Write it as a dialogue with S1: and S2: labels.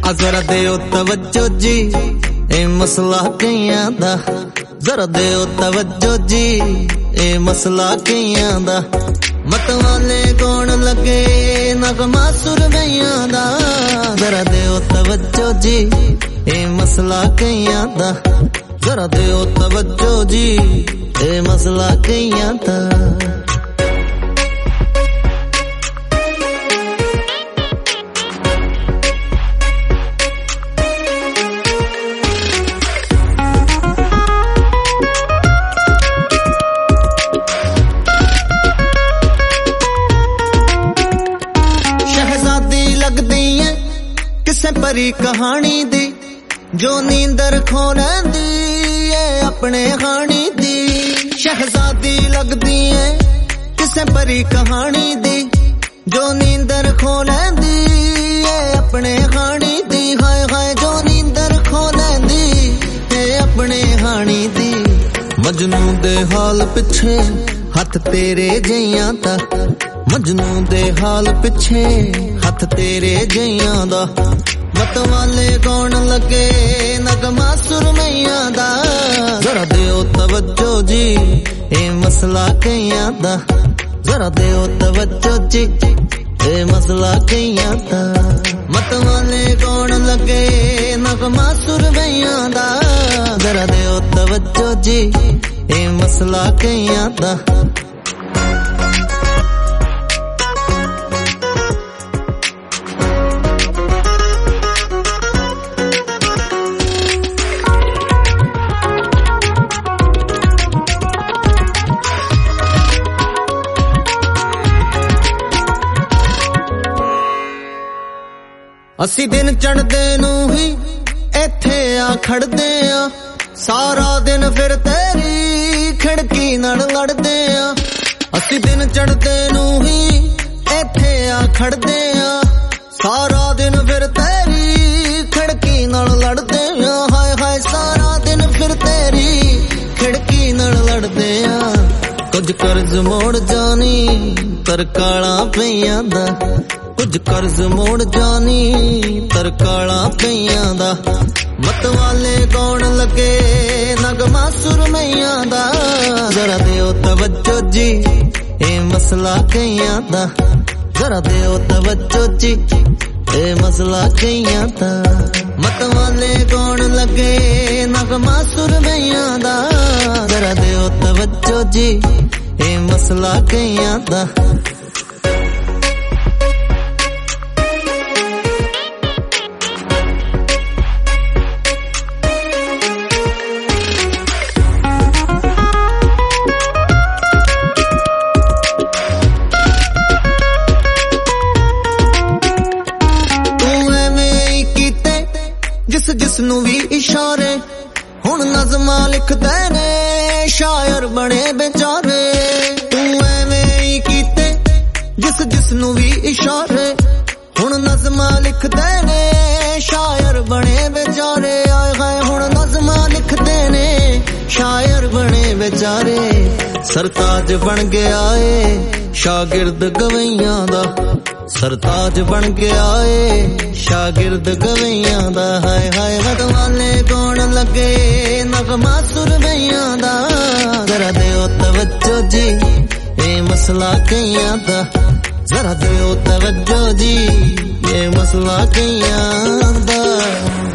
S1: जरा दियो तवज्जो जी ए मसला कईयां दा, जरा दियो तवज्जो जी ए मसला कईयां दा। मत वाले कौन लगे नगमा सुरमैयां दा, जरा दियो तवज्जो जी ए मसला कईयां दा, जरा दियो तवज्जो जी ए मसला कईयां दा। किसे परी कहानी दी जो नींदर खो लैंदी है अपने खानी दी, शहजादी लगदी है किसे परी कहानी दी जो नींदर खो लैंदी है अपने खानी दी। हाय हाय जो नींदर खो लैंदी है अपने खानी दी। मजनू दे हाल पिछे हथ तेरे जइयां दा, मजनू दे हाल पिछे हथ तेरे जइयां दा। मत वाले कौन लगे नगमा सुरमैयां दा, जरा दियो तवज्जो जी ए मसला कईयां दा, जरा दियो तवज्जो जी ए मसला कईयां दा। मत वाले कौन लगे नगमा सुरमैयां दा, जरा दियो तवज्जो जी ए मसला कईयां दा। असी दिन चढ़दे नू ही इत्थे आ खड़दे आ, सारा दिन फिर तेरी खिड़की नाल लड़दे आ। असी दिन चढ़दे नू ही इत्थे आ खड़दे आ, सारा दिन फिर तेरी खिड़की नाल लड़दे आ। हाय हाय सारा दिन फिर तेरी खिड़की नाल लड़दे आ। कुछ कर्ज मोड़ जानी तरकाला पईयां दा, कुछ कर्ज मोड़ जानी तरकाला पईयां दा। मत वाले कौन लगे नगमा सुरमैयां दा, जरा दियो तवज्जो जी ए मसला कईयां दा, जरा दियो तवज्जो जी ए मसला कईयां दा। मत वाले कौन लगे नगमा सुरमैयां दा, जरा दियो तवज्जो जी ए मसला कईयां दा। जिस जिसनू भी इशारे हुण नज़मा लिखदे ने शायर बने बेचारे। तू एवें ही कीते जिस जिसनू भी इशारे हुण नज़मा लिखदे ने शायर बने बेचारे। आए हाय हुण नज़मा लिखदे ने शायर बने बेचारे। सरताज बन गया है शागिर्द गवैयां दा, सरताज बन गया है शागिर्द गवैयां दा। हाय हाय मत वाले कौन लगे नगमा सुरमैयां दा, जरा दियो तवज्जो जी ए मसला कईयां दा, जरा दियो तवज्जो जी ए मसला कईयां दा।